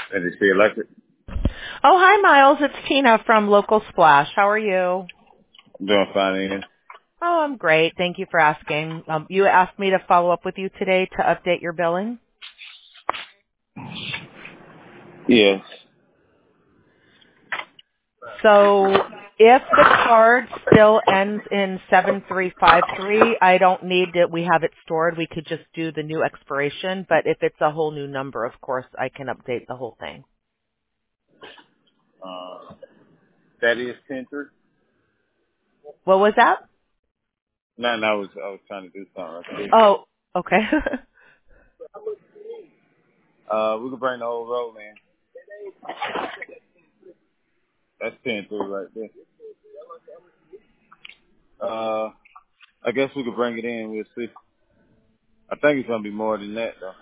And is she elected? Oh, hi, Miles. It's Tina from Local Splash. How are you? I'm doing fine, Ian. Oh, I'm great. Thank you for asking. You asked me to follow up with you today to update your billing. Yes. So if the card still ends in 7353, I don't need it. We have it stored. We could just do the new expiration. But if it's a whole new number, of course, I can update the whole thing. That is 10-3? What was that? No, I was trying to do something right quick. Oh, okay. We could bring the whole roll in. That's 10-3 right there. I guess we could bring it in. We'll see. I think it's gonna be more than that though.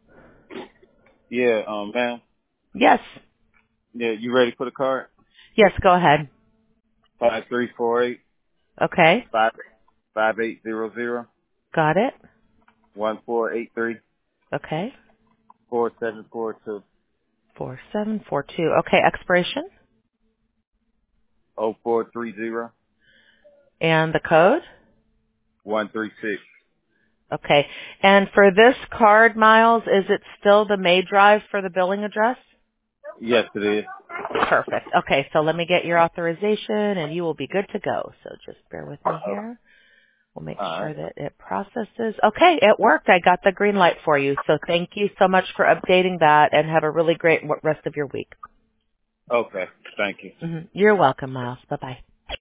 Yeah, ma'am. Yes. Yeah, you ready for the card? Yes, go ahead. 5348 Okay. 5800 Got it. 1483 Okay. 4742 4742. Okay, expiration 0430 and the code. 136. Okay. And for this card, Miles, is it still the May Drive for the billing address? Yes, it is. Perfect. Okay, so let me get your authorization and you will be good to go. So just bear with me here. We'll make All sure right. that it processes. Okay, it worked. I got the green light for you. So thank you so much for updating that and have a really great rest of your week. Okay. Thank you. You're welcome, Miles. Bye-bye.